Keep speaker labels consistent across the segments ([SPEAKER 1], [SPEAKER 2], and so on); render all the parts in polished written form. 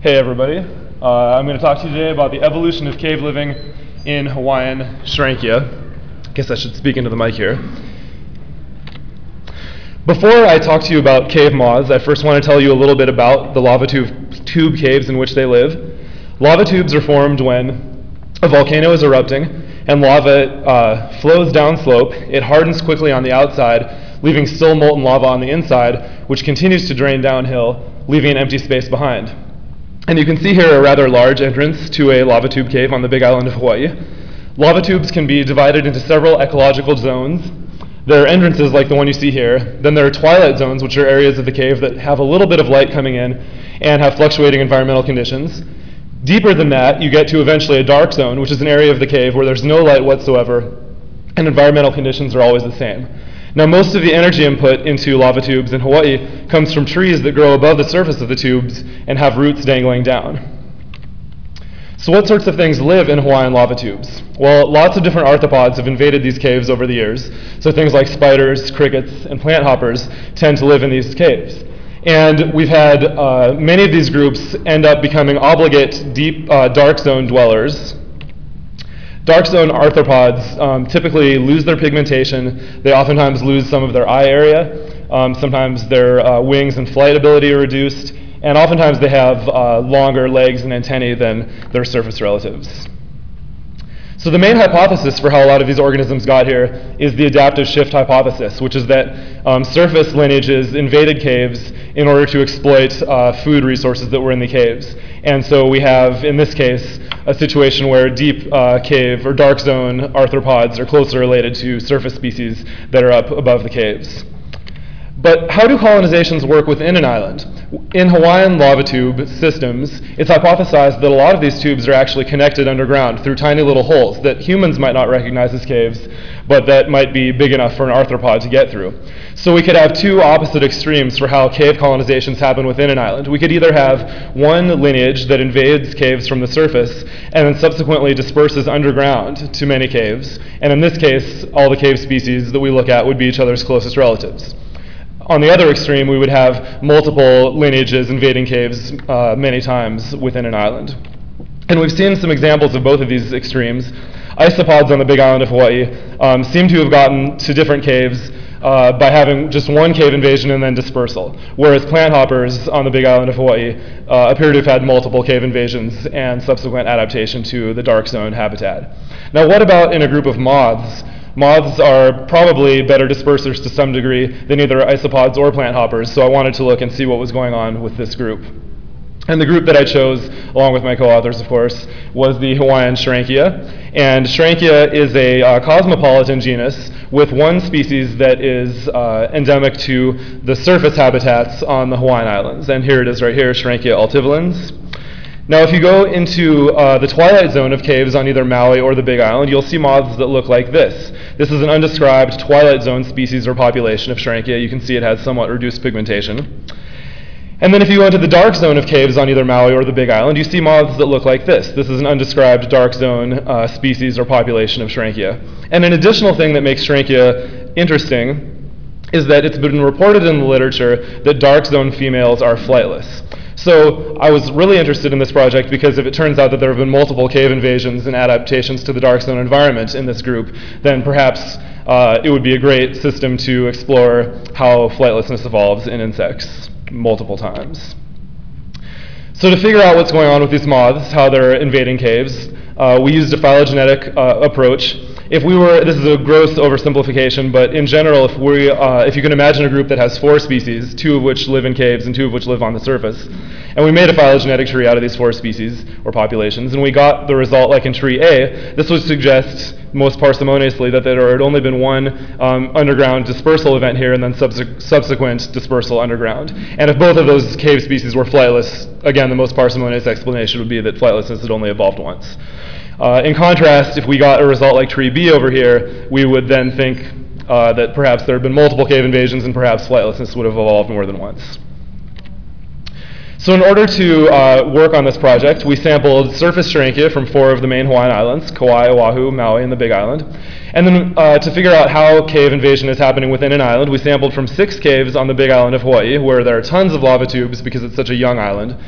[SPEAKER 1] Hey everybody, I'm going to talk to you today about the evolution of cave living in Hawaiian Schrankia. Guess I should speak into the mic here. Before I talk to you about cave moths, I first want to tell you a little bit about the lava tube caves in which they live. Lava tubes are formed when a volcano is erupting and lava flows downslope. It hardens quickly on the outside, leaving still molten lava on the inside, which continues to drain downhill, leaving an empty space behind. And you can see here a rather large entrance to a lava tube cave on the Big Island of Hawaii. Lava tubes can be divided into several ecological zones. There are entrances like the one you see here. Then there are twilight zones, which are areas of the cave that have a little bit of light coming in and have fluctuating environmental conditions. Deeper than that, you get to eventually a dark zone, which is an area of the cave where there's no light whatsoever and environmental conditions are always the same. Now, most of the energy input into lava tubes in Hawaii comes from trees that grow above the surface of the tubes and have roots dangling down. So what sorts of things live in Hawaiian lava tubes? Well, lots of different arthropods have invaded these caves over the years. So things like spiders, crickets, and plant hoppers tend to live in these caves. And we've had many of these groups end up becoming obligate deep dark zone dwellers. Dark zone arthropods typically lose their pigmentation. They oftentimes lose some of their eye area. Sometimes their wings and flight ability are reduced. And oftentimes they have longer legs and antennae than their surface relatives. So the main hypothesis for how a lot of these organisms got here is the adaptive shift hypothesis, which is that surface lineages invaded caves in order to exploit food resources that were in the caves. And so we have, in this case, a situation where deep cave or dark zone arthropods are closely related to surface species that are up above the caves. But how do colonizations work within an island? In Hawaiian lava tube systems, it's hypothesized that a lot of these tubes are actually connected underground through tiny little holes that humans might not recognize as caves, but that might be big enough for an arthropod to get through. So we could have two opposite extremes for how cave colonizations happen within an island. We could either have one lineage that invades caves from the surface and then subsequently disperses underground to many caves. And in this case, all the cave species that we look at would be each other's closest relatives. On the other extreme, we would have multiple lineages invading caves many times within an island. And we've seen some examples of both of these extremes. Isopods on the Big Island of Hawaii seem to have gotten to different caves by having just one cave invasion and then dispersal, whereas plant hoppers on the Big Island of Hawaii appear to have had multiple cave invasions and subsequent adaptation to the dark zone habitat. Now, what about in a group of moths? Moths are probably better dispersers to some degree than either isopods or plant hoppers, so I wanted to look and see what was going on with this group. And the group that I chose, along with my co-authors, of course, was the Hawaiian Schrankia. And Schrankia is a cosmopolitan genus with one species that is endemic to the surface habitats on the Hawaiian Islands. And here it is right here, Schrankia altivolans. Now, if you go into the twilight zone of caves on either Maui or the Big Island, you'll see moths that look like this. This is an undescribed twilight zone species or population of Schrankia. You can see it has somewhat reduced pigmentation. And then if you go into the dark zone of caves on either Maui or the Big Island, you see moths that look like this. This is an undescribed dark zone species or population of Schrankia. And an additional thing that makes Schrankia interesting is that it's been reported in the literature that dark zone females are flightless. So I was really interested in this project because if it turns out that there have been multiple cave invasions and adaptations to the dark zone environment in this group, then perhaps it would be a great system to explore how flightlessness evolves in insects multiple times. So to figure out what's going on with these moths, how they're invading caves, we used a phylogenetic approach. This is a gross oversimplification, but in general, if you can imagine a group that has 4 species, 2 of which live in caves and 2 of which live on the surface, and we made a phylogenetic tree out of these 4 species or populations, and we got the result like in tree A, this would suggest most parsimoniously that there had only been one underground dispersal event here and then subsequent dispersal underground. And if both of those cave species were flightless, again, the most parsimonious explanation would be that flightlessness had only evolved once. In contrast, if we got a result like tree B over here, we would then think that perhaps there had been multiple cave invasions and perhaps flightlessness would have evolved more than once. So in order to work on this project, we sampled surface Schrankia from 4 of the main Hawaiian islands, Kauai, Oahu, Maui, and the Big Island. And then to figure out how cave invasion is happening within an island, we sampled from 6 caves on the Big Island of Hawaii, where there are tons of lava tubes because it's such a young island.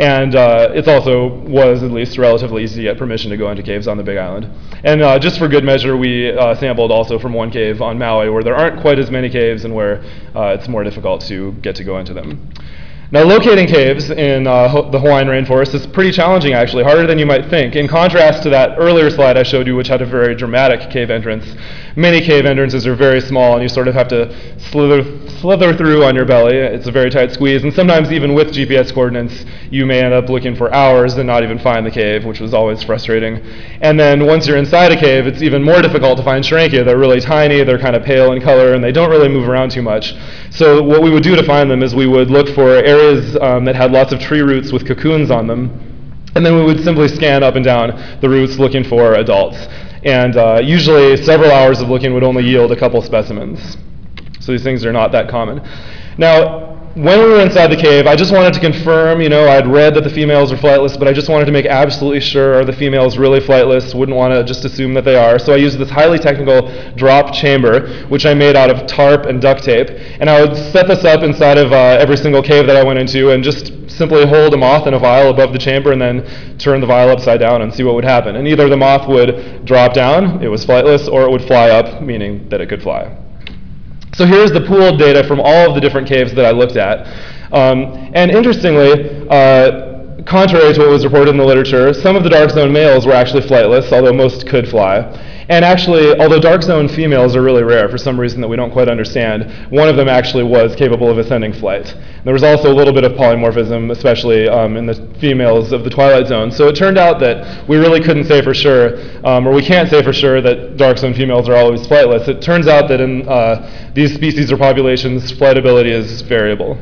[SPEAKER 1] And it also was at least relatively easy to get permission to go into caves on the Big Island. And just for good measure, we sampled also from one cave on Maui where there aren't quite as many caves and where it's more difficult to get to go into them. Now, locating caves in the Hawaiian rainforest is pretty challenging, actually, harder than you might think. In contrast to that earlier slide I showed you, which had a very dramatic cave entrance, many cave entrances are very small, and you sort of have to slither through on your belly. It's a very tight squeeze, and sometimes even with GPS coordinates, you may end up looking for hours and not even find the cave, which was always frustrating. And then once you're inside a cave, it's even more difficult to find Schrankia. They're really tiny, they're kind of pale in color, and they don't really move around too much. So what we would do to find them is we would look for areas that had lots of tree roots with cocoons on them, and then we would simply scan up and down the roots looking for adults. And usually several hours of looking would only yield a couple specimens. So these things are not that common. Now, when we were inside the cave, I just wanted to confirm, I'd read that the females are flightless, but I just wanted to make absolutely sure, are the females really flightless? Wouldn't want to just assume that they are. So I used this highly technical drop chamber, which I made out of tarp and duct tape. And I would set this up inside of every single cave that I went into and just simply hold a moth in a vial above the chamber and then turn the vial upside down and see what would happen. And either the moth would drop down, it was flightless, or it would fly up, meaning that it could fly. So here's the pooled data from all of the different caves that I looked at. And interestingly, contrary to what was reported in the literature, some of the dark zone males were actually flightless, although most could fly. And actually, although dark zone females are really rare for some reason that we don't quite understand, one of them actually was capable of ascending flight. There was also a little bit of polymorphism, especially in the females of the twilight zone. So it turned out that we really couldn't say for sure, or we can't say for sure that dark zone females are always flightless. It turns out that in these species or populations, flight ability is variable.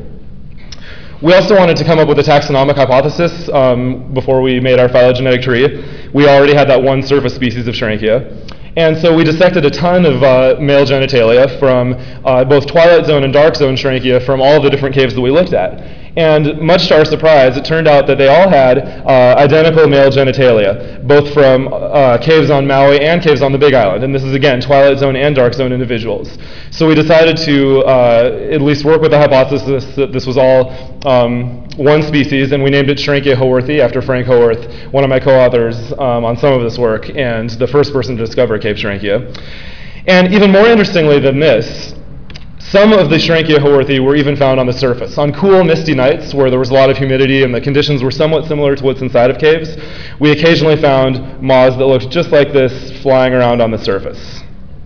[SPEAKER 1] We also wanted to come up with a taxonomic hypothesis before we made our phylogenetic tree. We already had that one surface species of Schrankia. And so we dissected a ton of male genitalia from both twilight zone and dark zone Schrankia from all of the different caves that we looked at. And much to our surprise, it turned out that they all had identical male genitalia, both from caves on Maui and caves on the Big Island. And this is, again, twilight zone and dark zone individuals. So we decided to at least work with the hypothesis that this was all one species, and we named it Schrankia haworthii after Frank Haworth, one of my co-authors on some of this work, and the first person to discover Cape Schrankia. And even more interestingly than this, some of the Schrankia haworthii were even found on the surface. On cool, misty nights where there was a lot of humidity and the conditions were somewhat similar to what's inside of caves, we occasionally found moths that looked just like this flying around on the surface.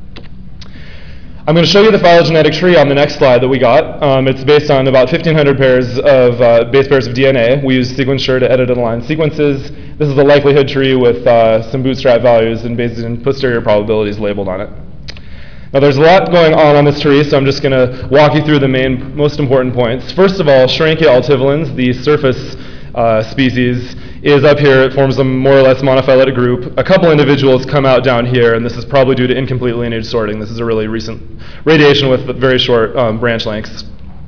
[SPEAKER 1] I'm going to show you the phylogenetic tree on the next slide that we got. It's based on about 1,500 pairs of base pairs of DNA. We use SequenceSure to edit and align sequences. This is a likelihood tree with some bootstrap values and Bayesian and posterior probabilities labeled on it. Now there's a lot going on this tree, so I'm just going to walk you through the main, most important points. First of all, Schrankia altivolans, the surface species, is up here. It forms a more or less monophyletic group. A couple individuals come out down here, and this is probably due to incomplete lineage sorting. This is a really recent radiation with very short branch lengths.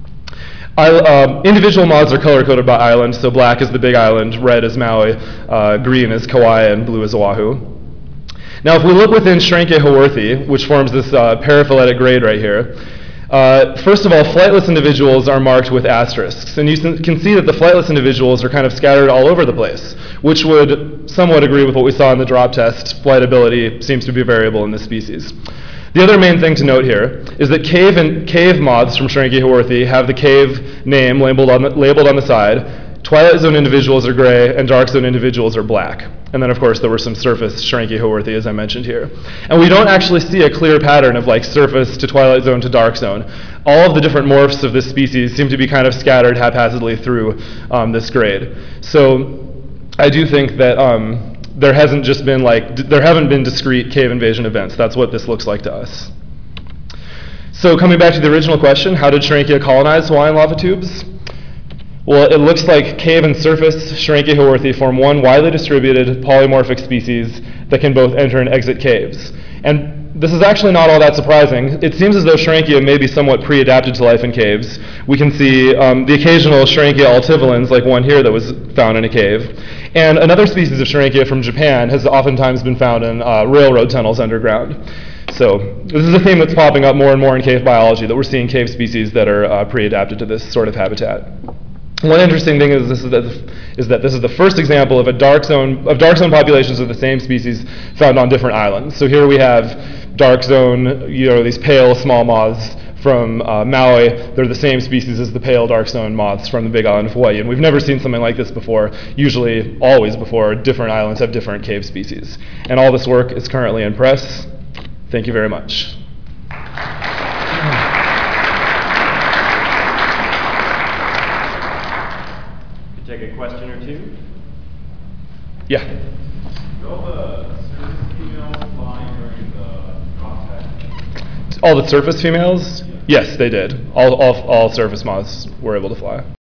[SPEAKER 1] Individual moths are color-coded by island, so black is the Big Island, red is Maui, green is Kauai, and blue is Oahu. Now, if we look within Schrankia haworthii, which forms this paraphyletic grade right here, first of all, flightless individuals are marked with asterisks. And you can see that the flightless individuals are kind of scattered all over the place, which would somewhat agree with what we saw in the drop test. Flight ability seems to be variable in this species. The other main thing to note here is that cave moths from Schrankia haworthii have the cave name labeled on the side. Twilight zone individuals are gray, and dark zone individuals are black. And then, of course, there were some surface Schrankia haworthii, as I mentioned here. And we don't actually see a clear pattern of like surface to twilight zone to dark zone. All of the different morphs of this species seem to be kind of scattered haphazardly through this grade. So I do think that there haven't been discrete cave invasion events. That's what this looks like to us. So coming back to the original question, how did Schrankia colonize Hawaiian lava tubes? Well, it looks like cave and surface Schrankia haworthii form one widely distributed polymorphic species that can both enter and exit caves. And this is actually not all that surprising. It seems as though Schrankia may be somewhat pre-adapted to life in caves. We can see the occasional Schrankia altivolans, like one here that was found in a cave. And another species of Schrankia from Japan has oftentimes been found in railroad tunnels underground. So this is a theme that's popping up more and more in cave biology, that we're seeing cave species that are pre-adapted to this sort of habitat. One interesting thing is that this is the first example of dark zone populations of the same species found on different islands. So here we have dark zone, these pale small moths from Maui. They're the same species as the pale dark zone moths from the Big Island of Hawaii, and we've never seen something like this before. Usually, always before, different islands have different cave species. And all this work is currently in press. Thank you very much.
[SPEAKER 2] Take a question or two?
[SPEAKER 1] Yeah.
[SPEAKER 3] All the surface females flying during the drop test?
[SPEAKER 1] All the surface females? Yes, they did. All surface moths were able to fly.